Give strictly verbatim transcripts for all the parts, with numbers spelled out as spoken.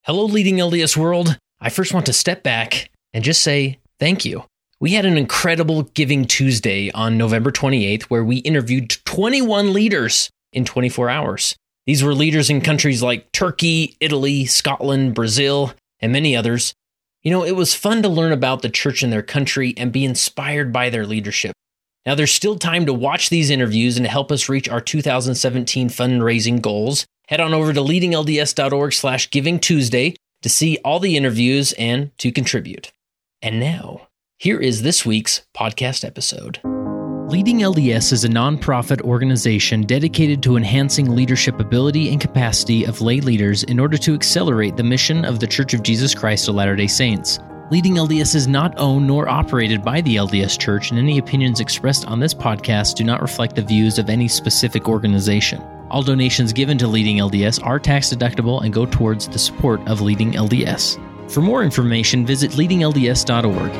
Hello, Leading L D S world. I first want to step back and just say thank you. We had an incredible Giving Tuesday on November twenty-eighth where we interviewed twenty-one leaders in twenty-four hours. These were leaders in countries like Turkey, Italy, Scotland, Brazil, and many others. You know, it was fun to learn about the church in their country and be inspired by their leadership. Now, there's still time to watch these interviews and to help us reach our two thousand seventeen fundraising goals. Head on over to leadinglds.org slash Giving Tuesday to see all the interviews and to contribute. And now, here is this week's podcast episode. Leading L D S is a nonprofit organization dedicated to enhancing leadership ability and capacity of lay leaders in order to accelerate the mission of the Church of Jesus Christ of Latter-day Saints. Leading L D S is not owned nor operated by the L D S Church, and any opinions expressed on this podcast do not reflect the views of any specific organization. All donations given to Leading L D S are tax deductible and go towards the support of Leading L D S. For more information, visit leading L D S dot org.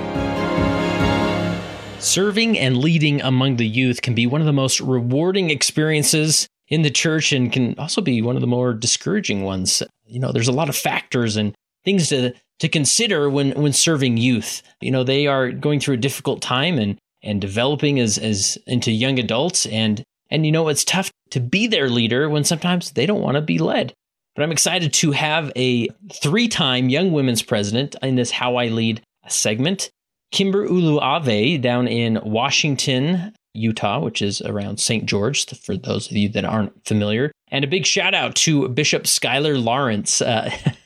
Serving and leading among the youth can be one of the most rewarding experiences in the church and can also be one of the more discouraging ones. You know, there's a lot of factors and things to to consider when when serving youth. You know, they are going through a difficult time and and developing as as into young adults, and and you know, it's tough to be their leader when sometimes they don't want to be led. But I'm excited to have a three-time Young Women's President in this How I Lead segment, Kimber Uluave, down in Washington, Utah, which is around Saint George, for those of you that aren't familiar. And a big shout out to Bishop Skylar Lawrence. Uh,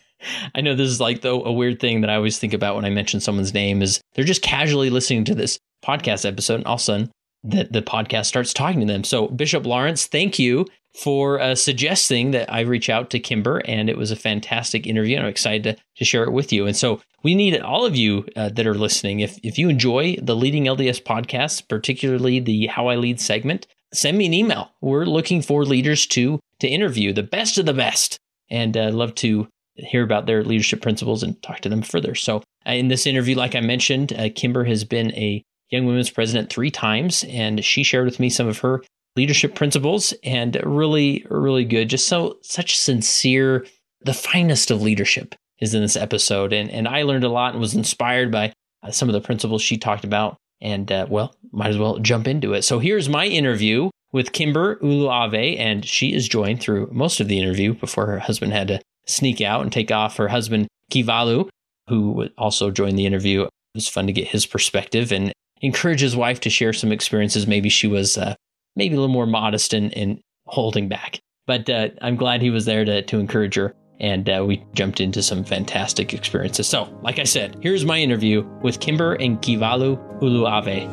I know this is like the, a weird thing that I always think about when I mention someone's name is they're just casually listening to this podcast episode, and all of a sudden the, the podcast starts talking to them. So Bishop Lawrence, thank you for uh, suggesting that I reach out to Kimber, and it was a fantastic interview, and I'm excited to, to share it with you. And so we need all of you uh, that are listening. If if you enjoy the Leading L D S podcast, particularly the How I Lead segment, send me an email. We're looking for leaders to to interview, the best of the best, and I'd uh, love to hear about their leadership principles and talk to them further. So uh, in this interview, like I mentioned, uh, Kimber has been a Young Women's President three times, and she shared with me some of her leadership principles, and really, really good. Just so such sincere, the finest of leadership is in this episode. And and I learned a lot and was inspired by uh, some of the principles she talked about. And uh, well, might as well jump into it. So here's my interview with Kimber Uluave, and she is joined through most of the interview before her husband had to sneak out and take off. Her husband, Kivalu, who also joined the interview. It was fun to get his perspective and encourage his wife to share some experiences. Maybe she was uh, maybe a little more modest and, and holding back. But uh, I'm glad he was there to, to encourage her. And uh, we jumped into some fantastic experiences. So, like I said, here's my interview with Kimber and Kivalu Uluave.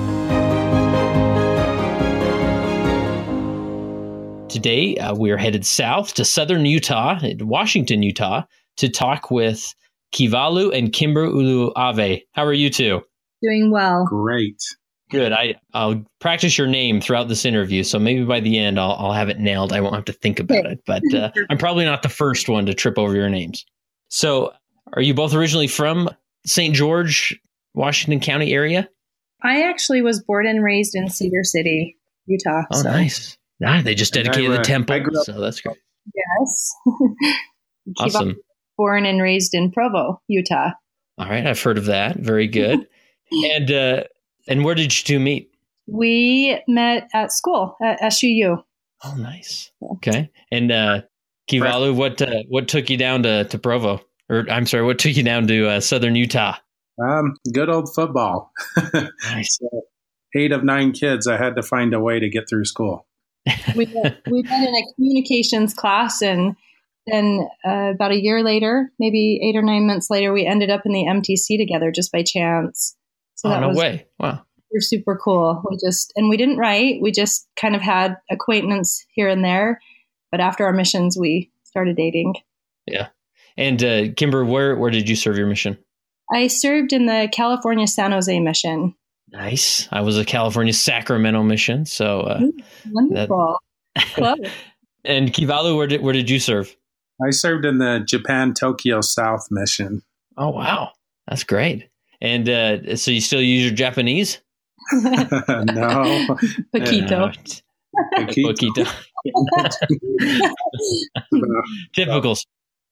Today, uh, we are headed south to southern Utah, Washington, Utah, to talk with Kivalu and Kimber Uluave. How are you two? Doing well. Great. Good. I, I'll practice your name throughout this interview, so maybe by the end I'll, I'll have it nailed. I won't have to think about it, but uh, I'm probably not the first one to trip over your names. So are you both originally from Saint George, Washington County area? I actually was born and raised in Cedar City, Utah. Oh, so. Nice. Ah, they just dedicated I, uh, the temple, up- so that's great. Yes. Awesome. Born and raised in Provo, Utah. All right, I've heard of that. Very good. and uh, and where did you two meet? We met at school at S U U. Oh, nice. Okay. And uh, Kivalu, what uh, what took you down to, to Provo? Or I'm sorry, what took you down to uh, southern Utah? Um, good old football. Nice. So, eight of nine kids, I had to find a way to get through school. we met, we met in a communications class, and then uh, about a year later, maybe eight or nine months later, we ended up in the M T C together just by chance. So oh, that no was way. Wow. Super, super cool. We just, and we didn't write, we just kind of had acquaintance here and there. But after our missions, we started dating. Yeah. And uh, Kimber, where, where did you serve your mission? I served in the California San Jose mission. Nice. I was a California Sacramento mission. So uh, Ooh, wonderful. That... And Kivalu, where did, where did you serve? I served in the Japan Tokyo South mission. Oh, wow. That's great. And uh, so you still use your Japanese? No. Paquito. Paquito. Typicals.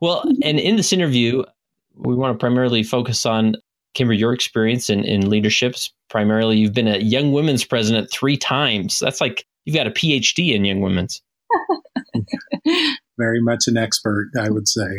Well, and in this interview, we want to primarily focus on, Kimber, your experience in, in leaderships. Primarily, you've been a young women's president three times. That's like you've got a P H D in young women's. Very much an expert, I would say.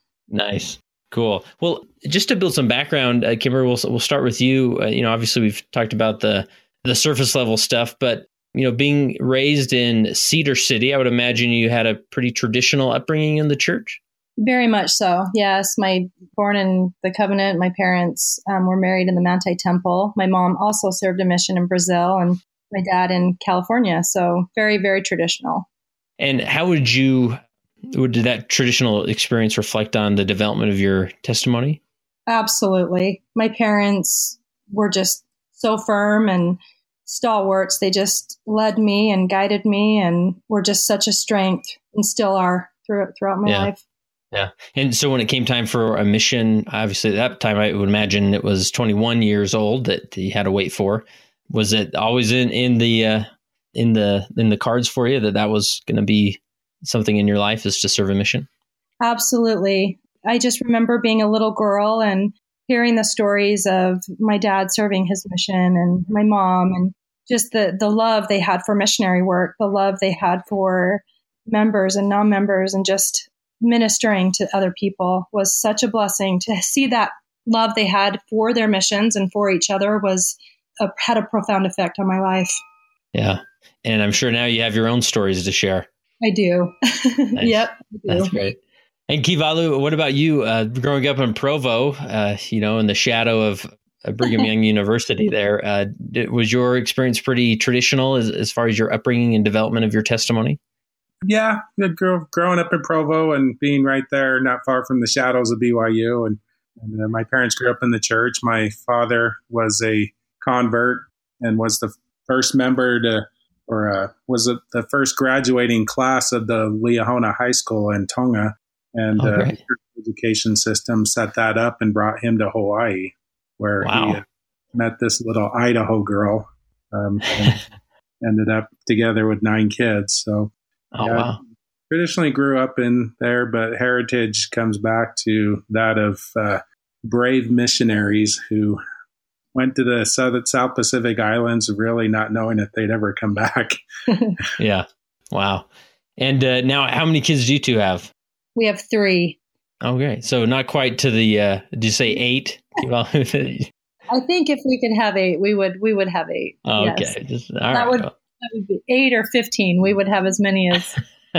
Nice. Cool. Well, just to build some background, uh, Kimber, we'll we'll start with you. Uh, you know, obviously we've talked about the the surface level stuff, but you know, being raised in Cedar City, I would imagine you had a pretty traditional upbringing in the church. Very much so. Yes, my born in the Covenant. My parents um, were married in the Manti Temple. My mom also served a mission in Brazil, and my dad in California. So very, very traditional. And how would you? Did that traditional experience reflect on the development of your testimony? Absolutely. My parents were just so firm and stalwarts. They just led me and guided me and were just such a strength and still are throughout, throughout my yeah. life. Yeah. And so when it came time for a mission, obviously at that time, I would imagine it was twenty-one years old that you had to wait for. Was it always in, in the, uh, in the, in the cards for you that that was going to be something in your life, is to serve a mission? Absolutely. I just remember being a little girl and hearing the stories of my dad serving his mission and my mom, and just the, the love they had for missionary work, the love they had for members and non-members, and just ministering to other people was such a blessing. To see that love they had for their missions and for each other was a, had a profound effect on my life. Yeah. And I'm sure now you have your own stories to share. I do. Nice. Yep. I do. That's great. And Kivalu, what about you? Uh, growing up in Provo, uh, you know, in the shadow of uh, Brigham Young University there, uh, did, was your experience pretty traditional as, as far as your upbringing and development of your testimony? Yeah, grow, growing up in Provo and being right there, not far from the shadows of B Y U. And, and uh, my parents grew up in the church. My father was a convert and was the first member to or uh, was it the first graduating class of the Liahona High School in Tonga. And oh, uh, the education system set that up and brought him to Hawaii, where wow. he uh, met this little Idaho girl um, and ended up together with nine kids. So oh, yeah, wow. traditionally grew up in there, but heritage comes back to that of uh, brave missionaries who went to the South, South Pacific Islands, really not knowing if they'd ever come back. Yeah. Wow. And uh, now, how many kids do you two have? We have three. Okay. So not quite to the, uh, did you say eight? I think if we could have eight, we would, we would have eight. Okay. Yes. Just, all that, right. would, that would be eight or fifteen. We would have as many as.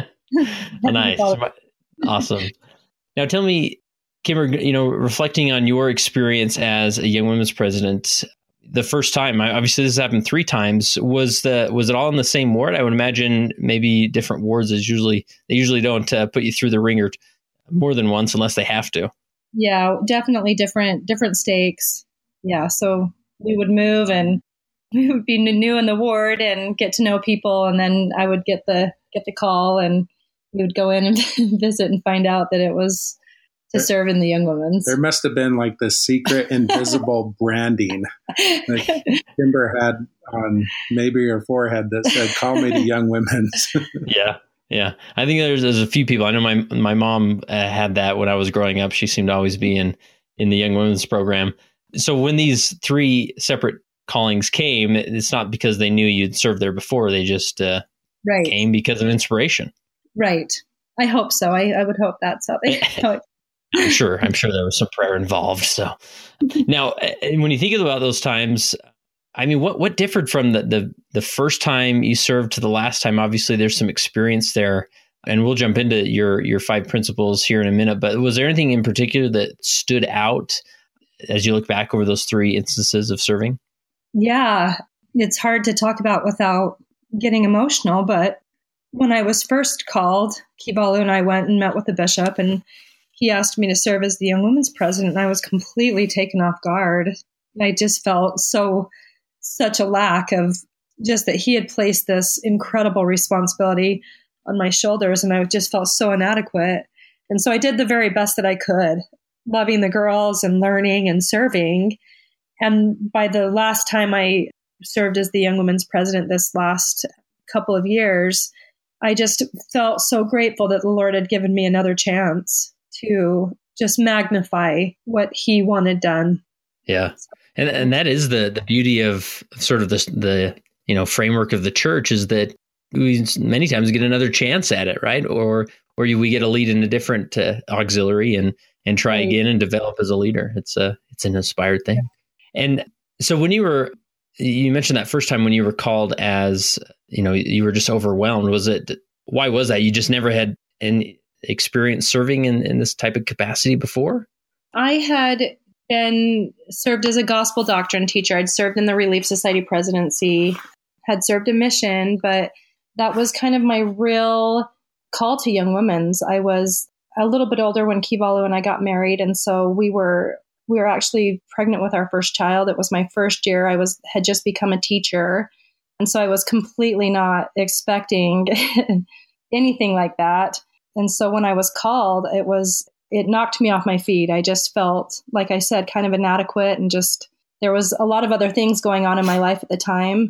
Nice. Awesome. Now tell me, Kimber, you know, reflecting on your experience as a young women's president, the first time, obviously this happened three times, was the was it all in the same ward? I would imagine maybe different wards is usually, they usually don't uh, put you through the ringer more than once unless they have to. Yeah, definitely different, different stakes. Yeah. So we would move and we would be new in the ward and get to know people. And then I would get the, get the call and we would go in and visit and find out that it was to serve in the young women's. There must have been like the secret invisible branding that Kimber had on maybe her forehead that said, "Call me to young women's." Yeah. Yeah. I think there's, there's a few people. I know my, my mom uh, had that when I was growing up. She seemed to always be in, in the young women's program. So when these three separate callings came, it's not because they knew you'd served there before. They just uh, right. came because of inspiration. Right. I hope so. I, I would hope that's how they I'm sure. I'm sure there was some prayer involved. So now, when you think about those times, I mean, what what differed from the, the the first time you served to the last time? Obviously, there's some experience there, and we'll jump into your your five principles here in a minute. But was there anything in particular that stood out as you look back over those three instances of serving? Yeah, it's hard to talk about without getting emotional. But when I was first called, Kivalu and I went and met with the bishop, and he asked me to serve as the young women's president, and I was completely taken off guard. I just felt so, such a lack of just that he had placed this incredible responsibility on my shoulders, and I just felt so inadequate. And so I did the very best that I could, loving the girls and learning and serving. And by the last time I served as the young women's president this last couple of years, I just felt so grateful that the Lord had given me another chance to just magnify what he wanted done. Yeah. And and that is the, the beauty of sort of the, the, you know, framework of the church, is that we many times get another chance at it, right? Or or you, we get a lead in a different uh, auxiliary and and try right. again and develop as a leader. It's a it's an inspired thing. Yeah. And so when you were, you mentioned that first time when you were called as, you know, you were just overwhelmed. Was it, why was that? You just never had any experience serving in, in this type of capacity before? I had been served as a gospel doctrine teacher. I'd served in the Relief Society presidency, had served a mission, but that was kind of my real call to young women's. I was a little bit older when Kivalu and I got married. And so we were, we were actually pregnant with our first child. It was my first year. I was, had just become a teacher. And so I was completely not expecting anything like that. And so when I was called, it was, it knocked me off my feet. I just felt, like I said, kind of inadequate, and just, there was a lot of other things going on in my life at the time.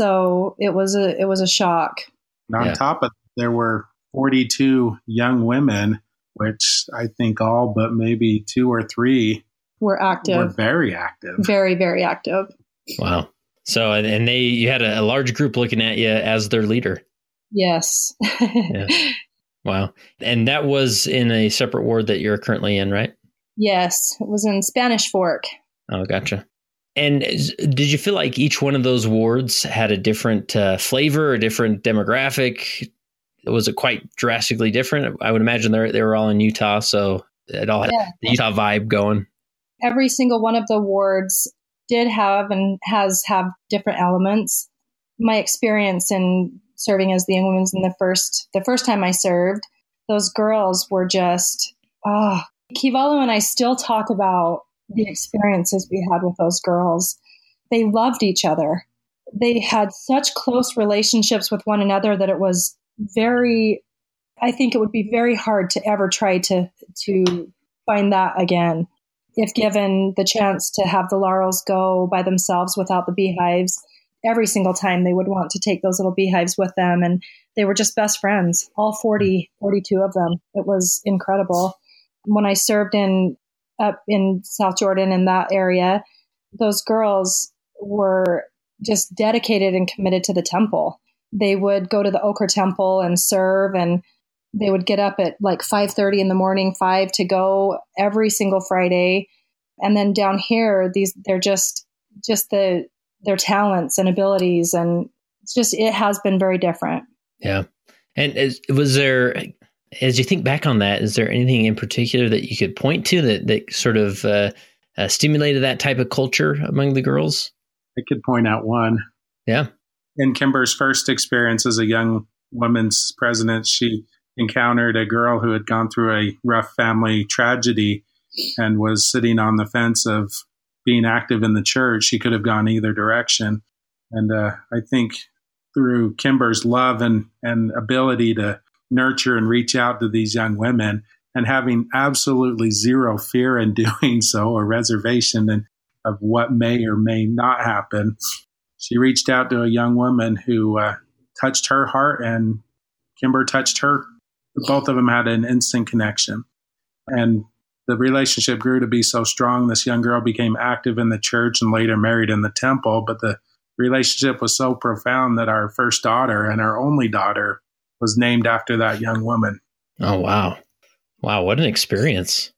So it was a, it was a shock. And on yeah. top of it, there were forty-two young women, which I think all but maybe two or three were active, were very active, very, very active. Wow. So, and they, you had a, a large group looking at you as their leader. Yes. yeah. Wow. And that was in a separate ward that you're currently in, right? Yes. It was in Spanish Fork. Oh, gotcha. And did you feel like each one of those wards had a different uh, flavor, a different demographic? Was it quite drastically different? I would imagine they they were all in Utah, so it all had yeah. the Utah vibe going. Every single one of the wards did have and has have different elements. My experience in serving as the young women's in the first the first time I served, those girls were just, oh, Kivalu and I still talk about the experiences we had with those girls. They loved each other. They had such close relationships with one another that it was very, I think it would be very hard to ever try to to find that again. If given the chance to have the Laurels go by themselves without the beehives, every single time they would want to take those little beehives with them. And they were just best friends, all forty, forty-two of them. It was incredible. When I served in up in South Jordan in that area, those girls were just dedicated and committed to the temple. They would go to the Ochre Temple and serve, and they would get up at like five thirty in the morning, five to go every single Friday. And then down here, these they're just just the their talents and abilities, and it's just it has been very different. Yeah. And is, was there, as you think back on that, is there anything in particular that you could point to that that sort of uh, uh, stimulated that type of culture among the girls? I could point out one. Yeah. In Kimber's first experience as a young women's president, she encountered a girl who had gone through a rough family tragedy and was sitting on the fence of being active in the church. She could have gone either direction. And uh, I think through Kimber's love and, and ability to nurture and reach out to these young women, and having absolutely zero fear in doing so or reservation and of what may or may not happen, she reached out to a young woman who uh, touched her heart, and Kimber touched her. Both of them had an instant connection. And the relationship grew to be so strong. This young girl became active in the church and later married in the temple. But the relationship was so profound that our first daughter and our only daughter was named after that young woman. Oh, wow. Wow, what an experience.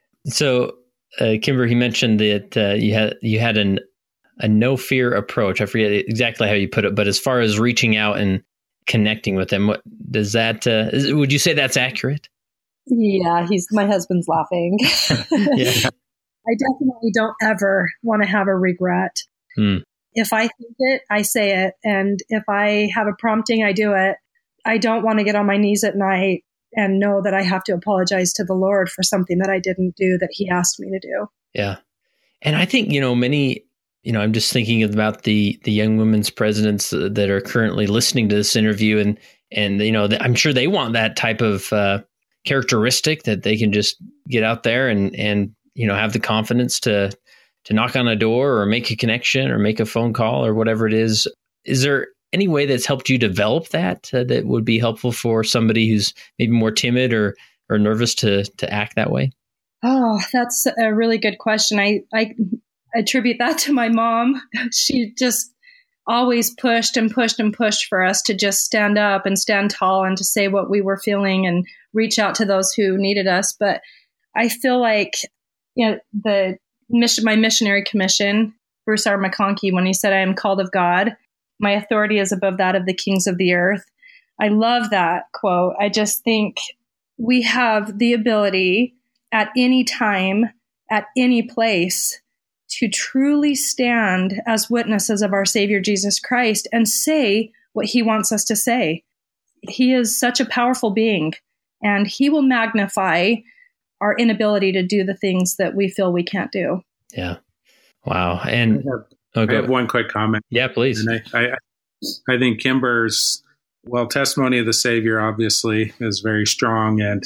So, uh, Kimber, he mentioned that uh, you had you had an a no fear approach. I forget exactly how you put it, but as far as reaching out and connecting with them, what does that, uh, is, would you say that's accurate? Yeah, he's, my husband's laughing. Yeah. I definitely don't ever want to have a regret. Hmm. If I think it, I say it. And if I have a prompting, I do it. I don't want to get on my knees at night and know that I have to apologize to the Lord for something that I didn't do that he asked me to do. Yeah. And I think, you know, many, you know, I'm just thinking about the the young women's presidents that are currently listening to this interview, and, and you know, I'm sure they want that type of uh, characteristic that they can just get out there and, and, you know, have the confidence to, to knock on a door or make a connection or make a phone call or whatever it is. Is there any way that's helped you develop that, uh, that would be helpful for somebody who's maybe more timid or, or nervous to to act that way? Oh, that's a really good question. I, I attribute that to my mom. She just always pushed and pushed and pushed for us to just stand up and stand tall and to say what we were feeling and reach out to those who needed us. But I feel like, you know, the mission, my missionary commission, Bruce R. McConkie, when he said, "I am called of God, my authority is above that of the kings of the earth." I love that quote. I just think we have the ability at any time, at any place, to truly stand as witnesses of our Savior Jesus Christ and say what he wants us to say. He is such a powerful being, and he will magnify our inability to do the things that we feel we can't do. Yeah. Wow. And I have, oh, I have one quick comment. Yeah, please. And I, I, I think Kimber's, well, testimony of the Savior obviously is very strong, and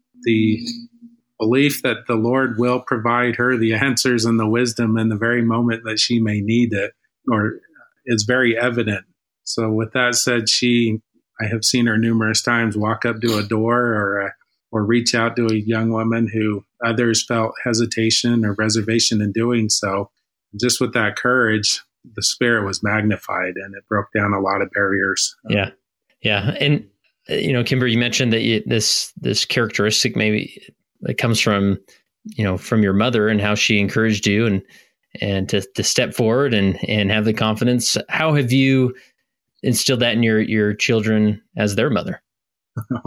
the belief that the Lord will provide her the answers and the wisdom in the very moment that she may need it, or is very evident. So with that said, she, I have seen her numerous times walk up to a door or a, or reach out to a young woman who others felt hesitation or reservation in doing so. Just with that courage, the Spirit was magnified, and it broke down a lot of barriers. Yeah. Yeah. And, you know, Kimber, you mentioned that you, this, this characteristic maybe it comes from, you know, from your mother and how she encouraged you and, and to, to step forward and, and have the confidence. How have you instilled that in your, your children as their mother? Oh,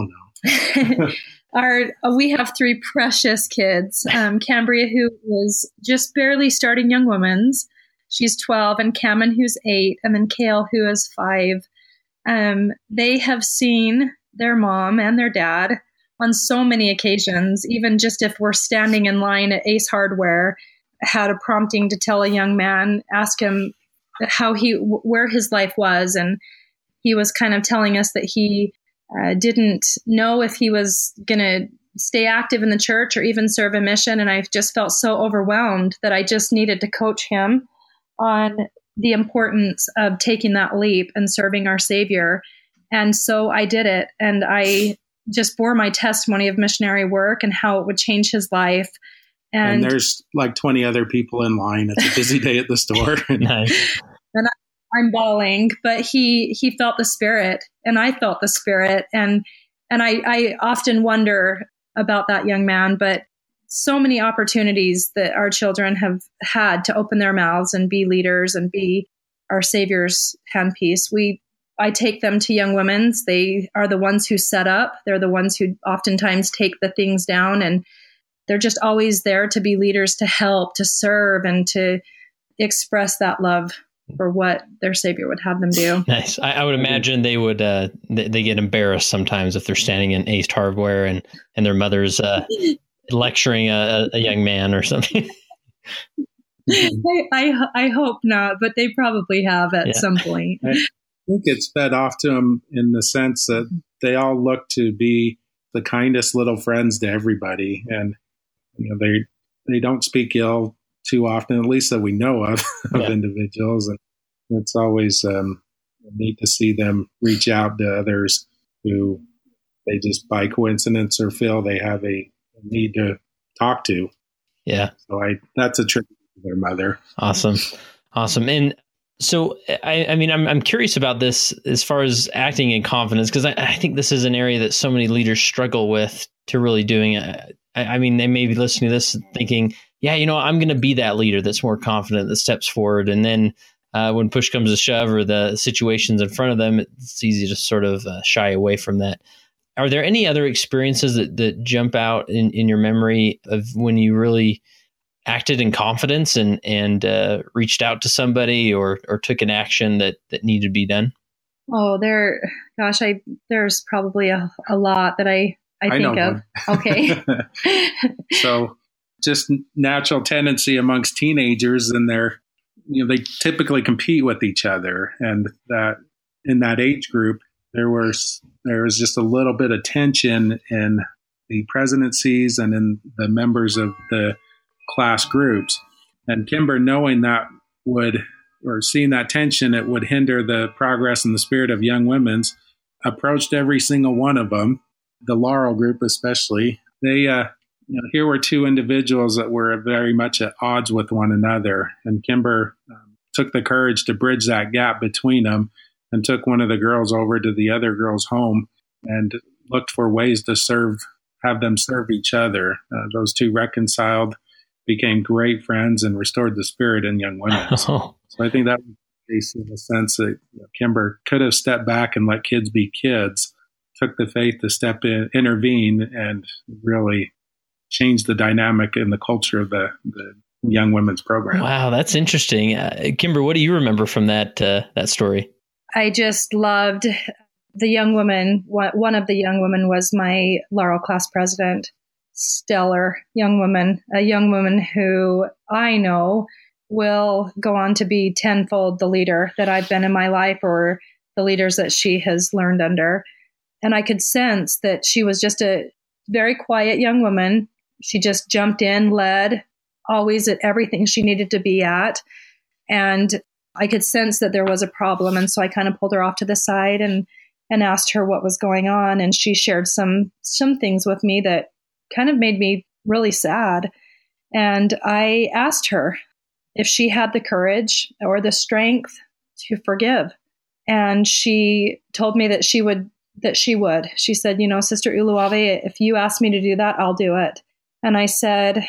no. Our, we have three precious kids. Um, Cambria, who is just barely starting Young Women's. She's twelve, and Cameron, who's eight, and then Kale, who is five. Um, they have seen their mom and their dad on so many occasions, even just if we're standing in line at Ace Hardware, had a prompting to tell a young man, ask him how he, where his life was. And he was kind of telling us that he uh, didn't know if he was going to stay active in the church or even serve a mission. And I just felt so overwhelmed that I just needed to coach him on the importance of taking that leap and serving our Savior. And so I did it. And I just bore my testimony of missionary work and how it would change his life. And, and there's like twenty other people in line. It's a busy day at the store. Nice. And I, I'm bawling, but he, he felt the Spirit, and I felt the Spirit. And, and I, I often wonder about that young man, but so many opportunities that our children have had to open their mouths and be leaders and be our Savior's handpiece. We, I take them to Young Women's. They are the ones who set up. They're the ones who oftentimes take the things down, and they're just always there to be leaders, to help, to serve, and to express that love for what their Savior would have them do. Nice. I, I would imagine they would, uh, they, they get embarrassed sometimes if they're standing in Ace Hardware and, and their mother's uh, lecturing a, a young man or something. I, I, I hope not, but they probably have at Yeah. some point. I think it's fed off to them in the sense that they all look to be the kindest little friends to everybody. And you know, they they don't speak ill too often, at least that we know of, of Yeah. individuals. And it's always um, neat to see them reach out to others who they just by coincidence or feel they have a need to talk to. Yeah. So I that's a tribute to their mother. Awesome. Awesome. And so, I, I mean, I'm I'm curious about this as far as acting in confidence, because I, I think this is an area that so many leaders struggle with to really doing it. I, I mean, they may be listening to this thinking, yeah, you know, I'm going to be that leader that's more confident, that steps forward. And then uh, when push comes to shove or the situation's in front of them, it's easy to sort of uh, shy away from that. Are there any other experiences that, that jump out in, in your memory of when you really acted in confidence and and uh, reached out to somebody or or took an action that that needed to be done? Oh, there, gosh, I there's probably a, a lot that I I, I think know of. Okay. So just natural tendency amongst teenagers, and they're, you know, they typically compete with each other. And that in that age group, there was, there was just a little bit of tension in the presidencies and in the members of the class groups. And Kimber, knowing that would, or seeing that tension, it would hinder the progress and the spirit of Young Women's, approached every single one of them the Laurel group especially, they, uh, you know, here were two individuals that were very much at odds with one another. And Kimber um, took the courage to bridge that gap between them and took one of the girls over to the other girl's home and looked for ways to serve, have them serve each other. Uh, those two reconciled, became great friends, and restored the spirit in young women. Oh. So I think that was the case in the sense that, you know, Kimber could have stepped back and let kids be kids, took the faith to step in, intervene, and really change the dynamic and the culture of the, the young women's program. Wow, that's interesting. Uh, Kimber, what do you remember from that uh, that story? I just loved the young woman. One of the young women was my Laurel class president. Stellar young woman, a young woman who I know will go on to be tenfold the leader that I've been in my life, or the leaders that she has learned under. And I could sense that she was just a very quiet young woman. She just jumped in, led, always at everything she needed to be at. And I could sense that there was a problem. And so I kind of pulled her off to the side and, and asked her what was going on. And she shared some, some things with me that kind of made me really sad. And I asked her if she had the courage or the strength to forgive. And she told me that she would, that she would. She said, you know, Sister Uluave, if you ask me to do that, I'll do it. And I said,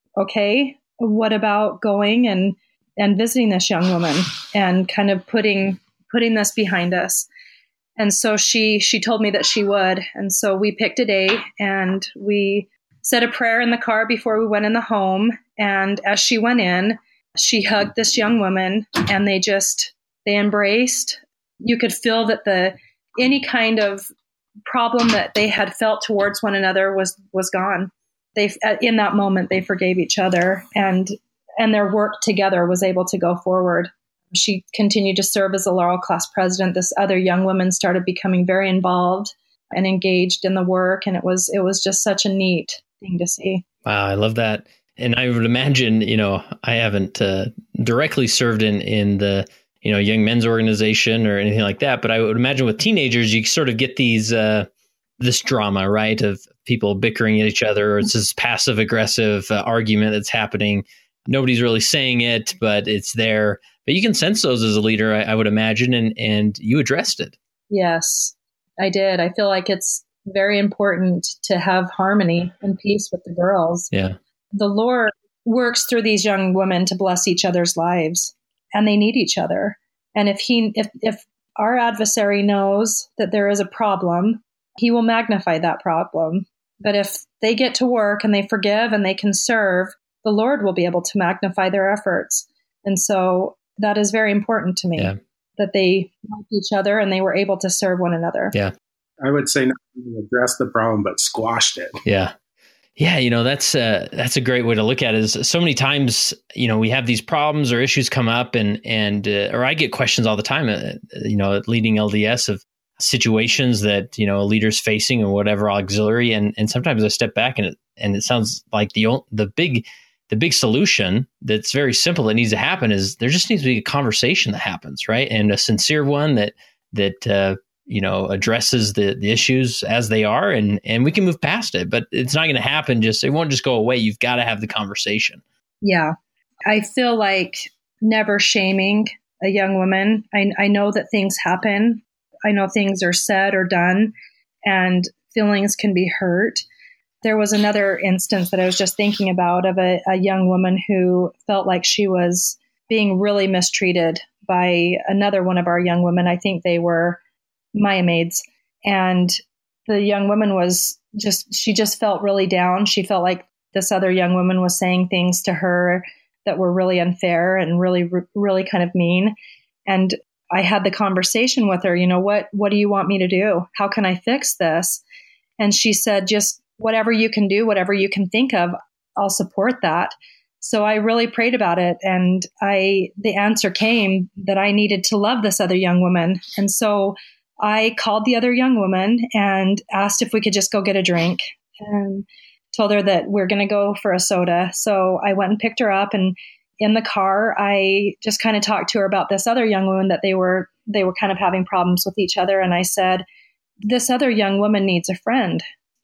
okay, what about going and, and visiting this young woman and kind of putting, putting this behind us? And so she, she told me that she would. And so we picked a day and we said a prayer in the car before we went in the home. And as she went in, she hugged this young woman and they just, they embraced. You could feel that the, any kind of problem that they had felt towards one another was, was gone. They, in that moment, they forgave each other, and, and their work together was able to go forward. She continued to serve as a Laurel class president. This other young woman started becoming very involved and engaged in the work. And it was, it was just such a neat thing to see. Wow. I love that. And I would imagine, you know, I haven't uh, directly served in, in the, you know, young men's organization or anything like that, but I would imagine with teenagers, you sort of get these, uh, this drama, right, of people bickering at each other, or it's this passive aggressive uh, argument that's happening. Nobody's really saying it, but it's there. But you can sense those as a leader, I, I would imagine, and and you addressed it. Yes, I did. I feel like it's very important to have harmony and peace with the girls. Yeah. The Lord works through these young women to bless each other's lives, and they need each other. And if he, if if our adversary knows that there is a problem, he will magnify that problem. But if they get to work and they forgive and they can serve, the Lord will be able to magnify their efforts. And so that is very important to me, yeah. that they loved each other and they were able to serve one another. Yeah. I would say not only address the problem, but squashed it. Yeah. Yeah. You know, that's uh, that's a great way to look at it. Is so many times, you know, we have these problems or issues come up and, and uh, or I get questions all the time, uh, you know, at Leading L D S of situations that, you know, a leader's facing or whatever auxiliary. And, and sometimes I step back and it, and it sounds like the, the big, the big solution that's very simple that needs to happen is there just needs to be a conversation that happens, right? And a sincere one that, that, uh, you know, addresses the, the issues as they are, and, and we can move past it, but it's not going to happen. Just, it won't just go away. You've got to have the conversation. Yeah. I feel like never shaming a young woman. I, I know that things happen. I know things are said or done and feelings can be hurt. There was another instance that I was just thinking about of a, a young woman who felt like she was being really mistreated by another one of our young women. I think they were Maya maids. And the young woman was just, she just felt really down. She felt like this other young woman was saying things to her that were really unfair and really, really kind of mean. And I had the conversation with her, you know, what, what do you want me to do? How can I fix this? And she said, just whatever you can do, whatever you can think of, I'll support that. So I really prayed about it. And I, the answer came that I needed to love this other young woman. And so I called the other young woman and asked if we could just go get a drink, and told her that we're going to go for a soda. So I went and picked her up, and in the car, I just kind of talked to her about this other young woman that they were, they were kind of having problems with each other. And I said, this other young woman needs a friend.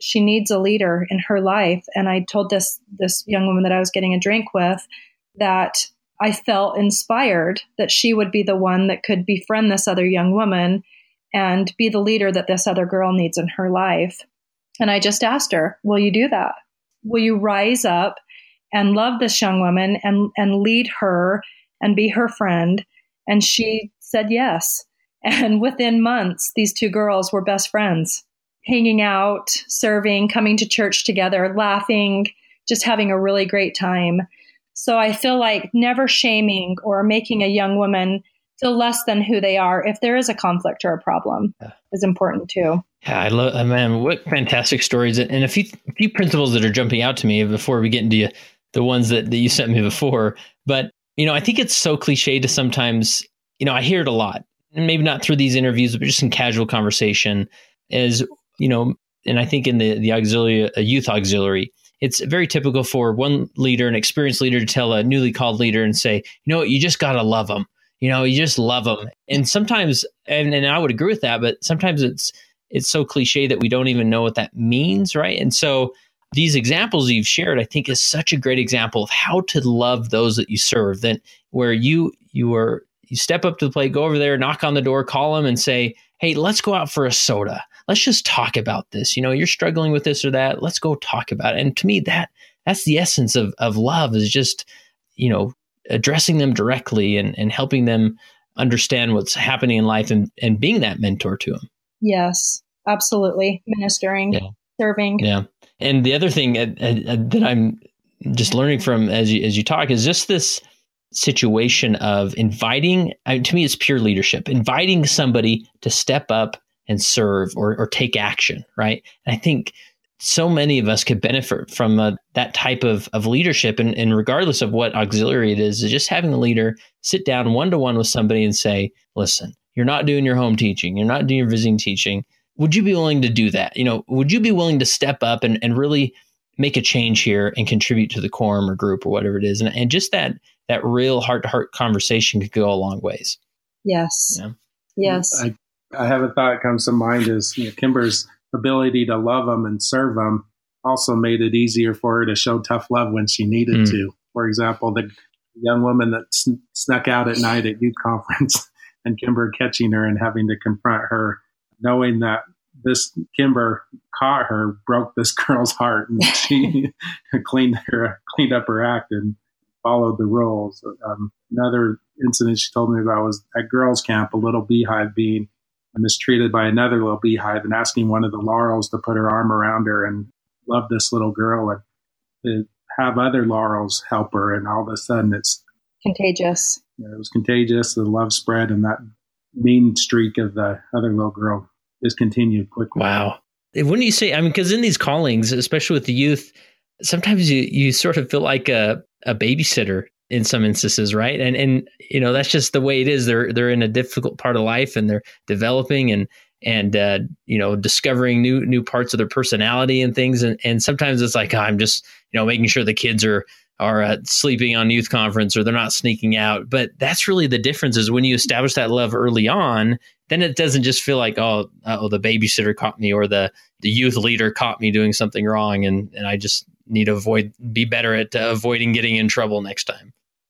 she needs a leader in her life. And I told this, this young woman that I was getting a drink with that I felt inspired that she would be the one that could befriend this other young woman and be the leader that this other girl needs in her life. And I just asked her, will you do that? Will you rise up and love this young woman and, and lead her and be her friend? And she said yes. And within months, these two girls were best friends, hanging out, serving, coming to church together, laughing, just having a really great time. So I feel like never shaming or making a young woman feel less than who they are if there is a conflict or a problem yeah. is important too. Yeah, I love, man, what fantastic stories. And a few, a few principles that are jumping out to me before we get into the ones that, that you sent me before. But, you know, I think it's so cliche to sometimes, you know, I hear it a lot, and maybe not through these interviews, but just in casual conversation is, you know, and I think in the, the auxiliary, a youth auxiliary, it's very typical for one leader, an experienced leader, to tell a newly called leader and say, you know, you just got to love them. You know, you just love them. And sometimes, and, and I would agree with that, but sometimes it's, it's so cliche that we don't even know what that means. Right. And so these examples you've shared, I think, is such a great example of how to love those that you serve, that where you, you are, you step up to the plate, go over there, knock on the door, call them and say, hey, let's go out for a soda. Let's just talk about this. You know, you're struggling with this or that. Let's go talk about it. And to me, that that's the essence of, of love, is just, you know, addressing them directly and, and helping them understand what's happening in life and, and being that mentor to them. Yes, absolutely. Ministering, yeah. serving. Yeah. And the other thing uh, uh, that I'm just learning from as you, as you talk is just this situation of inviting, uh, to me, it's pure leadership, inviting somebody to step up and serve or, or take action. Right. And I think so many of us could benefit from uh, that type of, of leadership. And, and regardless of what auxiliary it is, is just having a leader sit down one-to-one with somebody and say, listen, you're not doing your home teaching. You're not doing your visiting teaching. Would you be willing to do that? You know, would you be willing to step up and, and really make a change here and contribute to the quorum or group or whatever it is? And, and just that, that real heart-to-heart conversation could go a long ways. Yes. Yeah. Yes. I, I have a thought that comes to mind is, you know, Kimber's ability to love them and serve them also made it easier for her to show tough love when she needed mm. to. For example, the young woman that sn- snuck out at night at youth conference and Kimber catching her and having to confront her, knowing that this Kimber caught her, broke this girl's heart, and she cleaned her, cleaned up her act and followed the rules. Um, another incident she told me about was at girls' camp, a little beehive being mistreated by another little beehive and asking one of the Laurels to put her arm around her and love this little girl and to have other Laurels help her. And all of a sudden it's contagious. You know, it was contagious. The love spread, and that mean streak of the other little girl discontinued quickly. Wow. Wouldn't you say, I mean, because in these callings, especially with the youth, sometimes you, you sort of feel like a, a babysitter in some instances, right? And, and, you know, that's just the way it is. They're, they're in a difficult part of life and they're developing and, and, uh, you know, discovering new, new parts of their personality and things. And, and sometimes it's like, oh, I'm just, you know, making sure the kids are, are uh, sleeping on youth conference or they're not sneaking out. But that's really the difference, is when you establish that love early on, then it doesn't just feel like, oh, oh, the babysitter caught me or the, the youth leader caught me doing something wrong. And, and I just need to avoid, be better at uh, avoiding getting in trouble next time.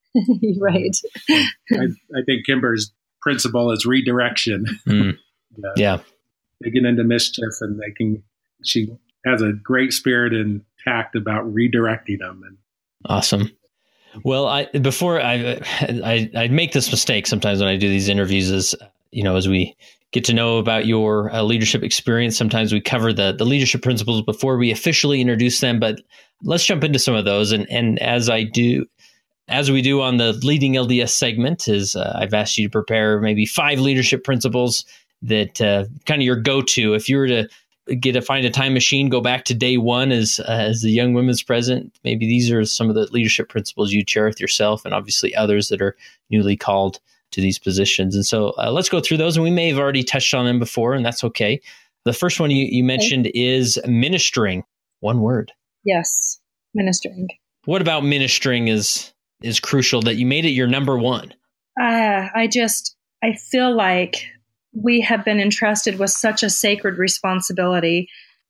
Right. I, I think Kimber's principle is redirection. Mm. Yeah. yeah. They get into mischief and they can, she has a great spirit and tact about redirecting them. And awesome. Well, I, before I, I, I make this mistake sometimes when I do these interviews is, you know, as we get to know about your uh, leadership experience, sometimes we cover the, the leadership principles before we officially introduce them, but let's jump into some of those. And, and as I do, as we do on the Leading L D S segment, is uh, I've asked you to prepare maybe five leadership principles that uh, kind of your go-to. If you were to get to find a time machine, go back to day one as uh, as the young women's president, maybe these are some of the leadership principles you'd share with yourself and obviously others that are newly called to these positions. And so uh, let's go through those. And we may have already touched on them before, and that's okay. The first one you, you mentioned okay. is ministering. One word. Yes, ministering. What about ministering is is crucial that you made it your number one? Uh, I just, I feel like we have been entrusted with such a sacred responsibility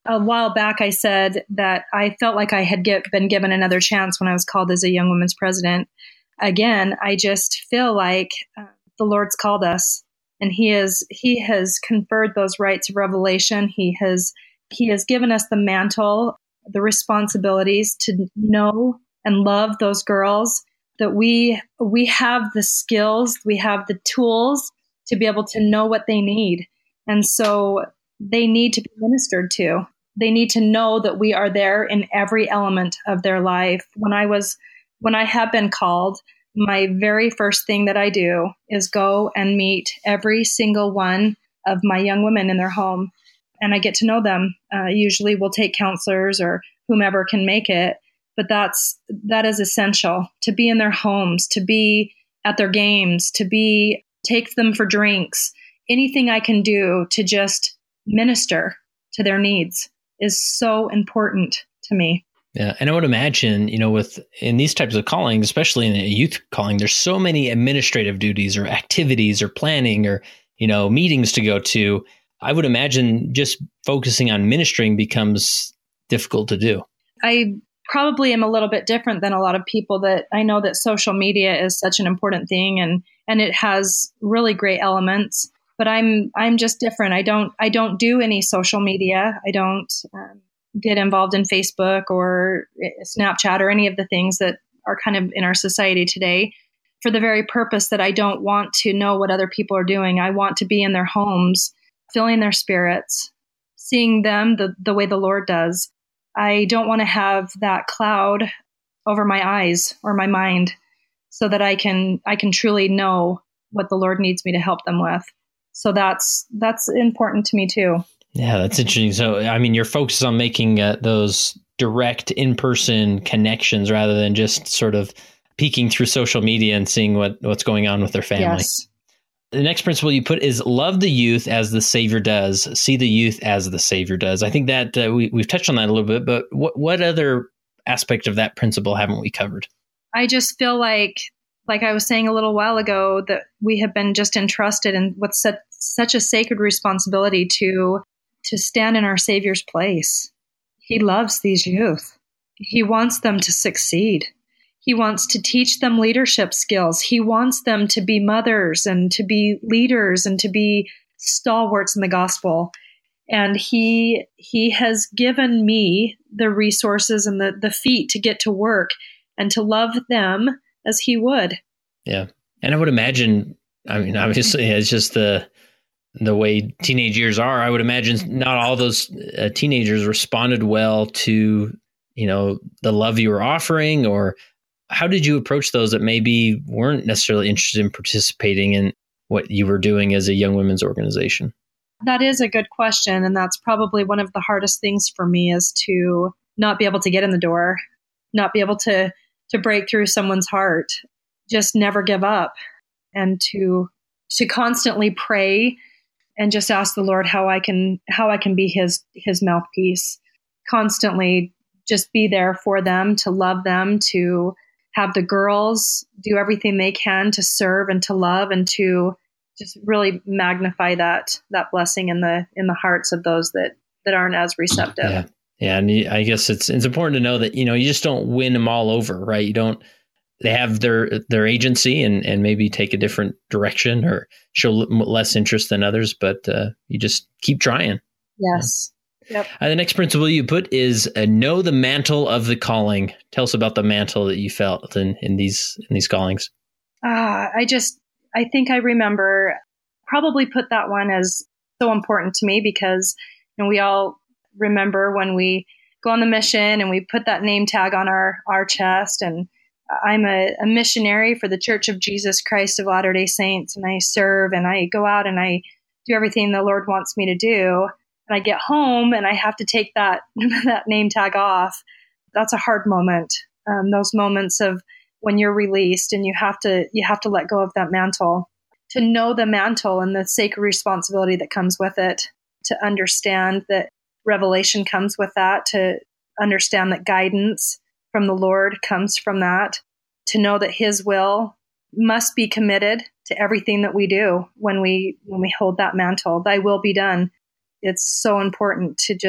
A while back, I said that I felt like I had get, been given another chance when I was called as a young women's president. Again, I just feel like uh, the Lord's called us, and He is He has conferred those rights of revelation. He has He has given us the mantle, the responsibilities to know and love those girls. That we we have the skills, we have the tools to be able to know what they need, and so they need to be ministered to. They need to know that we are there in every element of their life. When I was, when I have been called, my very first thing that I do is go and meet every single one of my young women in their home. And I get to know them. Uh, usually we'll take counselors or whomever can make it. But that's, that is essential, to be in their homes, to be at their games, to be, take them for drinks. Anything I can do to just minister to their needs is so important to me. Yeah. And I would imagine, you know, with in these types of callings, especially in a youth calling, there's so many administrative duties or activities or planning or, you know, meetings to go to. I would imagine just focusing on ministering becomes difficult to do. I probably am a little bit different than a lot of people. That I know that social media is such an important thing, and and it has really great elements. But I'm I'm just different. I don't I don't do any social media. I don't um, get involved in Facebook or Snapchat or any of the things that are kind of in our society today, for the very purpose that I don't want to know what other people are doing. I want to be in their homes, filling their spirits, seeing them the, the way the Lord does. I don't want to have that cloud over my eyes or my mind, so that I can I can truly know what the Lord needs me to help them with. So that's that's important to me too. Yeah, that's interesting. So, I mean, you're focused on making uh, those direct in-person connections rather than just sort of peeking through social media and seeing what, what's going on with their family. Yes. The next principle you put is love the youth as the Savior does. See the youth as the Savior does. I think that uh, we, we've touched on that a little bit, but what, what other aspect of that principle haven't we covered? I just feel like, like I was saying a little while ago, that we have been just entrusted in with such, such a sacred responsibility to to stand in our Savior's place. He loves these youth. He wants them to succeed. He wants to teach them leadership skills. He wants them to be mothers and to be leaders and to be stalwarts in the gospel. And he he has given me the resources and the, the feet to get to work and to love them as he would. Yeah. And I would imagine, I mean, obviously, it's just the the way teenage years are. I would imagine not all those uh, teenagers responded well to, you know, the love you were offering. Or how did you approach those that maybe weren't necessarily interested in participating in what you were doing as a young women's organization? That is a good question. And that's probably one of the hardest things for me, is to not be able to get in the door, not be able to, to break through someone's heart, just never give up, and to, to constantly pray and just ask the Lord how I can, how I can be his, his mouthpiece, constantly just be there for them, to love them, to have the girls do everything they can to serve and to love, and to just really magnify that, that blessing in the, in the hearts of those that, that aren't as receptive. Yeah. Yeah. And I guess it's, it's important to know that, you know, you just don't win them all over, right? You don't, they have their, their agency and, and maybe take a different direction or show less interest than others, but uh, you just keep trying. Yes. Yeah. Yep. Uh, the next principle you put is uh, know the mantle of the calling. Tell us about the mantle that you felt in, in these, in these callings. Uh, I just, I think I remember probably put that one as so important to me, because, you know, we all remember when we go on the mission and we put that name tag on our, our chest, and I'm a, a missionary for the Church of Jesus Christ of Latter-day Saints, and I serve and I go out and I do everything the Lord wants me to do. And I get home and I have to take that, that name tag off. That's a hard moment. Um, those moments of when you're released and you have to, you have to let go of that mantle, to know the mantle and the sacred responsibility that comes with it, to understand that revelation comes with that, to understand that guidance from the Lord comes from that, to know that his will must be committed to everything that we do when we, when we hold that mantle. Thy will be done. It's so important to just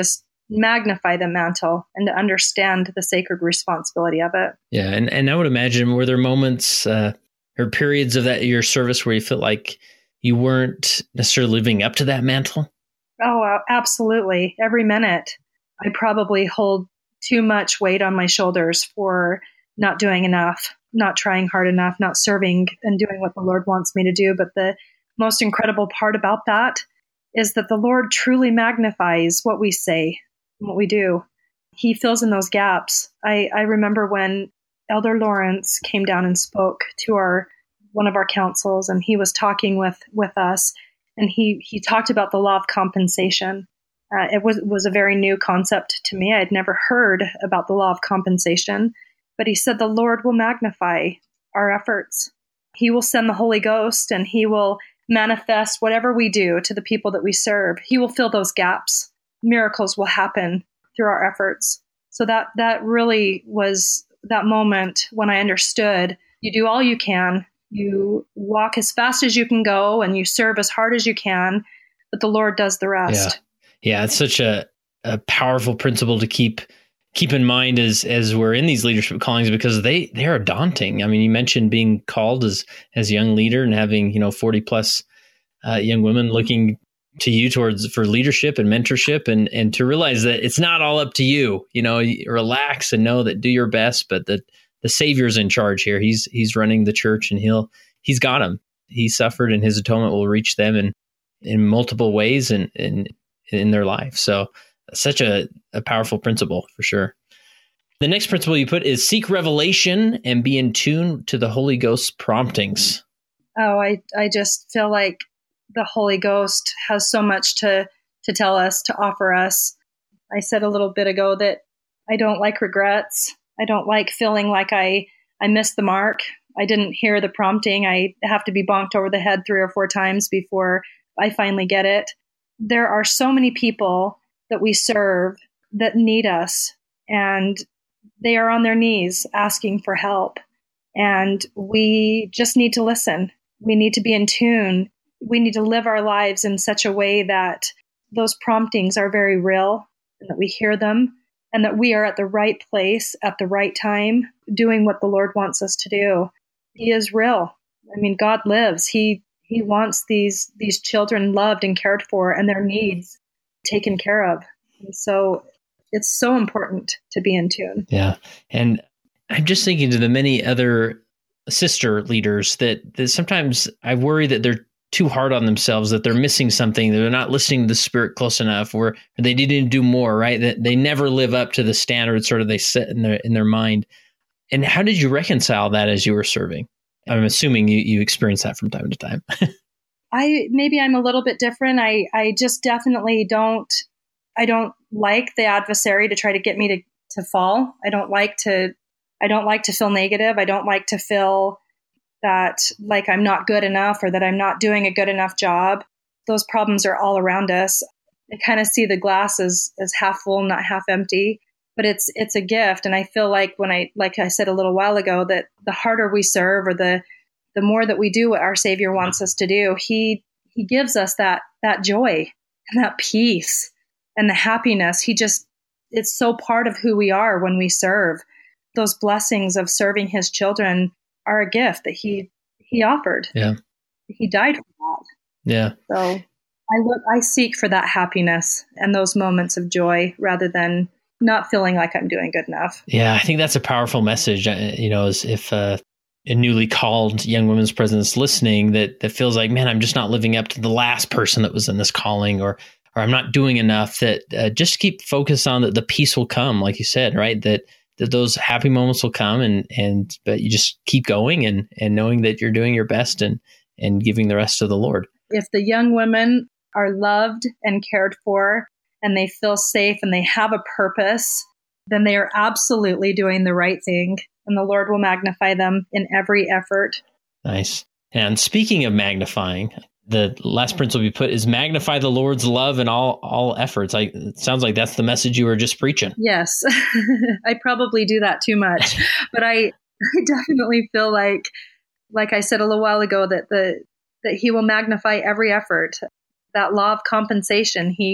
magnify the mantle and to understand the sacred responsibility of it. Yeah. And, and I would imagine, were there moments uh, or periods of that your service where you felt like you weren't necessarily living up to that mantle? Oh, absolutely. Every minute. I probably hold too much weight on my shoulders for not doing enough, not trying hard enough, not serving and doing what the Lord wants me to do. But the most incredible part about that is that the Lord truly magnifies what we say, what we do. He fills in those gaps. I, I remember when Elder Lawrence came down and spoke to our one of our councils, and he was talking with, with us, and he, he talked about the law of compensation. Uh, it was was a very new concept to me. I had never heard about the law of compensation, but he said the Lord will magnify our efforts. He will send the Holy Ghost, and he will manifest whatever we do to the people that we serve. He will fill those gaps. Miracles will happen through our efforts. So that that really was that moment when I understood you do all you can. You walk as fast as you can go, and you serve as hard as you can, but the Lord does the rest. Yeah, yeah, it's such a, a powerful principle to keep keep in mind as as we're in these leadership callings, because they they are daunting. I mean, you mentioned being called as as a young leader and having, you know, forty plus uh, young women looking to you towards for leadership and mentorship, and and to realize that it's not all up to you. You know, relax and know that do your best, but that the Savior's in charge here. He's he's running the church, and he'll he's got them. He suffered, and his atonement will reach them in in multiple ways and in in their life. So such a, a powerful principle for sure. The next principle you put is seek revelation and be in tune to the Holy Ghost's promptings. Oh, I I just feel like the Holy Ghost has so much to to tell us, to offer us. I said a little bit ago that I don't like regrets. I don't like feeling like I, I missed the mark. I didn't hear the prompting. I have to be bonked over the head three or four times before I finally get it. There are so many people that we serve that need us, and they are on their knees asking for help. And we just need to listen. We need to be in tune. We need to live our lives in such a way that those promptings are very real, and that we hear them, and that we are at the right place at the right time, doing what the Lord wants us to do. He is real. I mean, God lives. He He wants these these children loved and cared for, and their needs taken care of. And so it's so important to be in tune. Yeah. And I'm just thinking to the many other sister leaders that, that sometimes I worry that they're too hard on themselves, that they're missing something, that they're not listening to the Spirit close enough, or they didn't do more, right? That they never live up to the standard sort of they set in their in their mind. And how did you reconcile that as you were serving? I'm assuming you, you experience that from time to time. I maybe I'm a little bit different. I, I just definitely don't I don't like the adversary to try to get me to, to fall. I don't like to I don't like to feel negative. I don't like to feel that like I'm not good enough, or that I'm not doing a good enough job. Those problems are all around us. I kind of see the glass as, as half full, not half empty, but it's it's a gift. And I feel like when I, like I said a little while ago, that the harder we serve, or the the more that we do what our Savior wants us to do, he he gives us that that joy and that peace and the happiness. He just, it's so part of who we are when we serve. Those blessings of serving his children are a gift that he he offered. Yeah. He died for that. Yeah. So I look I seek for that happiness and those moments of joy, rather than not feeling like I'm doing good enough. Yeah, I think that's a powerful message. You know, as if uh, a newly called young women's president is listening, that that feels like, man, I'm just not living up to the last person that was in this calling, or or I'm not doing enough. That uh, just keep focused on that the peace will come, like you said, right? That that those happy moments will come, and and but you just keep going, and and knowing that you're doing your best, and and giving the rest to the Lord. If the young women are loved and cared for, and they feel safe, and they have a purpose, then they are absolutely doing the right thing, and the Lord will magnify them in every effort. Nice. And speaking of magnifying, the last principle you put is magnify the Lord's love in all all efforts. I, it sounds like that's the message you were just preaching. Yes, I probably do that too much, but I, I definitely feel like, like I said a little while ago, that the that he will magnify every effort. That law of compensation, he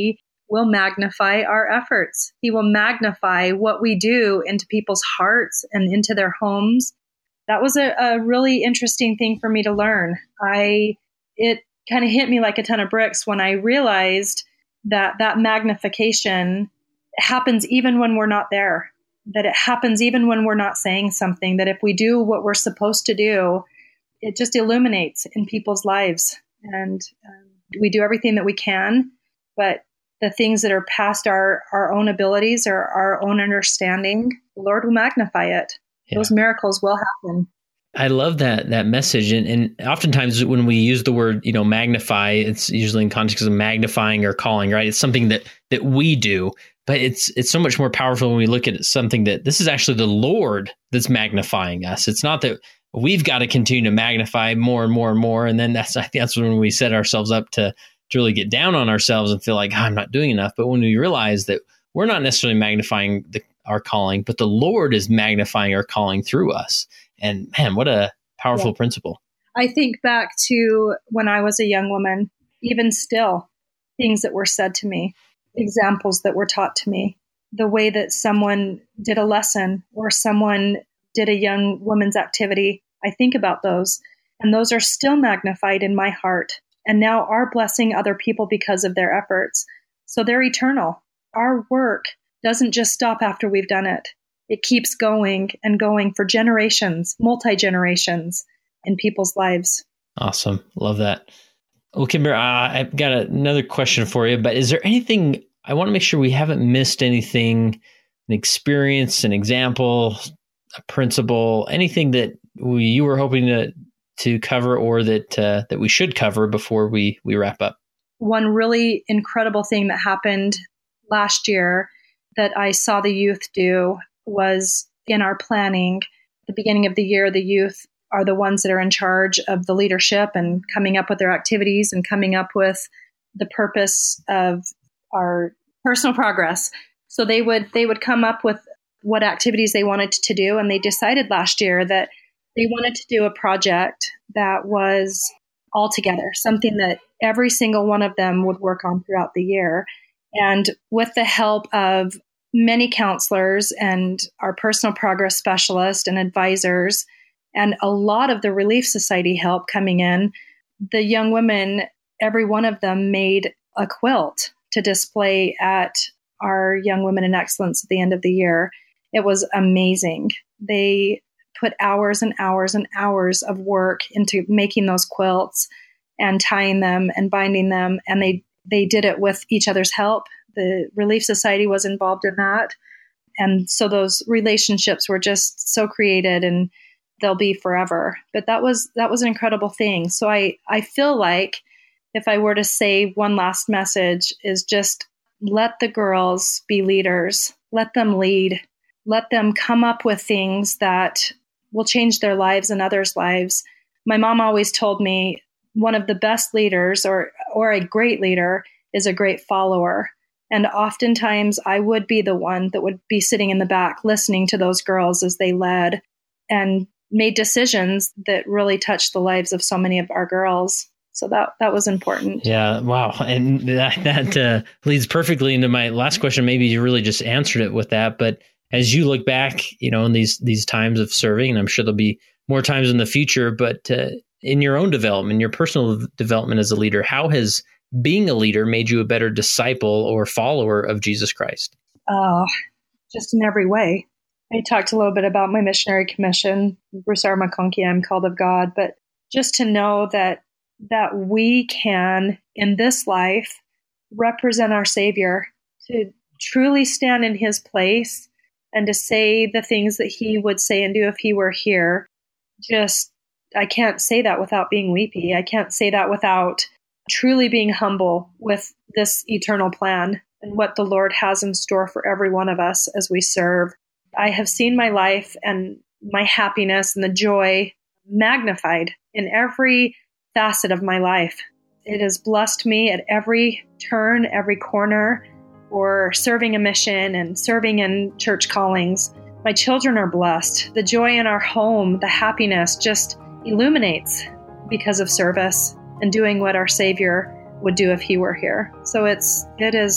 will magnify our efforts. He will magnify what we do into people's hearts and into their homes. That was a, a really interesting thing for me to learn. I, it kind of hit me like a ton of bricks when I realized that that magnification happens even when we're not there, that it happens even when we're not saying something, that if we do what we're supposed to do, it just illuminates in people's lives. And um, we do everything that we can, but the things that are past our, our own abilities or our own understanding, the Lord will magnify it. Yeah. Those miracles will happen. I love that that message. And, and oftentimes when we use the word, you know, magnify, it's usually in context of magnifying or calling, right? It's something that that we do, but it's it's so much more powerful when we look at something that this is actually the Lord that's magnifying us. It's not that we've got to continue to magnify more and more and more. And then that's I think that's when we set ourselves up to, to really get down on ourselves and feel like, oh, I'm not doing enough. But when we realize that we're not necessarily magnifying the, our calling, but the Lord is magnifying our calling through us. And man, what a powerful yeah. principle. I think back to when I was a young woman, even still, things that were said to me, examples that were taught to me, the way that someone did a lesson or someone did a young woman's activity. I think about those, and those are still magnified in my heart and now are blessing other people because of their efforts. So they're eternal. Our work doesn't just stop after we've done it. It keeps going and going for generations, multi-generations in people's lives. Awesome. Love that. Well, Kimber, uh, I've got another question for you, but is there anything, I want to make sure we haven't missed anything, an experience, an example, a principle, anything that we, you were hoping to to cover or that uh, that we should cover before we, we wrap up? One really incredible thing that happened last year that I saw the youth do was in our planning. At the beginning of the year, the youth are the ones that are in charge of the leadership and coming up with their activities and coming up with the purpose of our personal progress. So they would they would come up with what activities they wanted to do. And they decided last year that they wanted to do a project that was all together, something that every single one of them would work on throughout the year. And with the help of many counselors and our personal progress specialist and advisors, and a lot of the Relief Society help coming in, the young women, every one of them made a quilt to display at our Young Women in Excellence at the end of the year. It was amazing. They put hours and hours and hours of work into making those quilts and tying them and binding them. And they, they did it with each other's help. The Relief Society was involved in that. And so those relationships were just so created, and they'll be forever. But that was that was an incredible thing. So I, I feel like if I were to say one last message is just let the girls be leaders. Let them lead. Let them come up with things that will change their lives and others' lives. My mom always told me one of the best leaders or or a great leader is a great follower. And oftentimes I would be the one that would be sitting in the back listening to those girls as they led and made decisions that really touched the lives of so many of our girls. So that that was important. Yeah. Wow. And that, that uh, leads perfectly into my last question. Maybe you really just answered it with that. But as you look back, you know, in these these times of serving, and I'm sure there'll be more times in the future, but uh, in your own development, your personal development as a leader, how has being a leader made you a better disciple or follower of Jesus Christ? Uh, just in every way. I talked a little bit about my missionary commission, Bruce R. McConkie, I'm called of God, but just to know that that we can, in this life, represent our Savior, to truly stand in his place and to say the things that he would say and do if he were here. Just, I can't say that without being weepy. I can't say that without truly being humble with this eternal plan and what the Lord has in store for every one of us as we serve. I have seen my life and my happiness and the joy magnified in every facet of my life. It has blessed me at every turn, every corner, or serving a mission and serving in church callings. My children are blessed. The joy in our home, the happiness just illuminates because of service and doing what our Savior would do if he were here. So it's, it is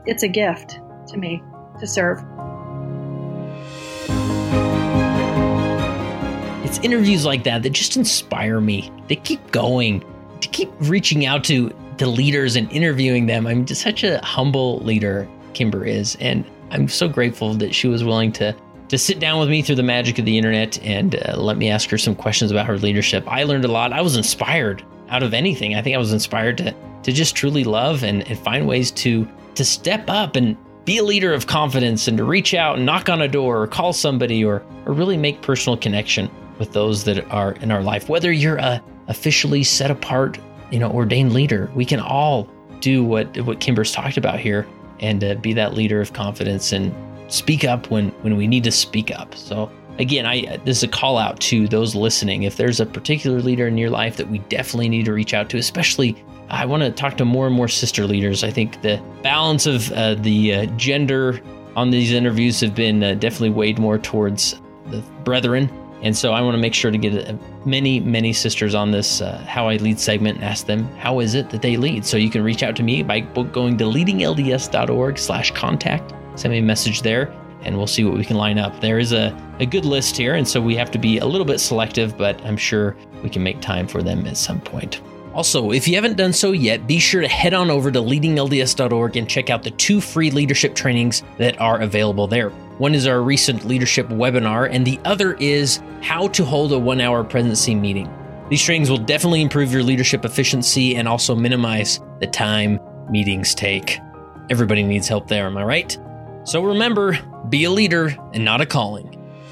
it's a gift to me to serve. It's interviews like that that just inspire me to keep going, to keep reaching out to, to leaders and interviewing them. I'm just such a humble leader, Kimber is, and I'm so grateful that she was willing to to sit down with me through the magic of the internet and uh, let me ask her some questions about her leadership. I learned a lot. I was inspired out of anything. I think I was inspired to to just truly love and, and find ways to to step up and be a leader of confidence and to reach out and knock on a door or call somebody or or really make personal connection with those that are in our life. Whether you're a officially set apart, you know, ordained leader, we can all do what what Kimber's talked about here and uh, be that leader of confidence and speak up when, when we need to speak up. So again, I this is a call out to those listening. If there's a particular leader in your life that we definitely need to reach out to, especially I want to talk to more and more sister leaders. I think the balance of uh, the uh, gender on these interviews have been uh, definitely weighed more towards the brethren. And so I want to make sure to get uh, many, many sisters on this uh, How I Lead segment and ask them, how is it that they lead? So you can reach out to me by going to leading L D S dot org slash contact. Send me a message there and we'll see what we can line up. There is a, a good list here, and so we have to be a little bit selective, but I'm sure we can make time for them at some point. Also, if you haven't done so yet, be sure to head on over to leading L D S dot org and check out the two free leadership trainings that are available there. One is our recent leadership webinar, and the other is how to hold a one-hour presidency meeting. These trainings will definitely improve your leadership efficiency and also minimize the time meetings take. Everybody needs help there, am I right? So remember, be a leader and not a calling.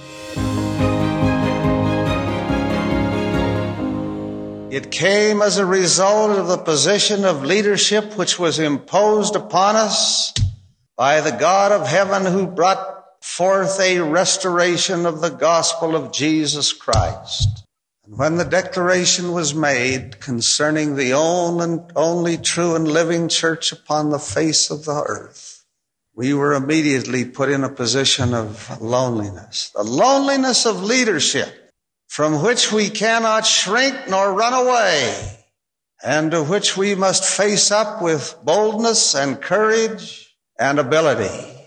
It came as a result of the position of leadership which was imposed upon us by the God of heaven, who brought forth a restoration of the gospel of Jesus Christ. And when the declaration was made concerning the only, only true and living church upon the face of the earth, we were immediately put in a position of loneliness, the loneliness of leadership, from which we cannot shrink nor run away, and to which we must face up with boldness and courage and ability.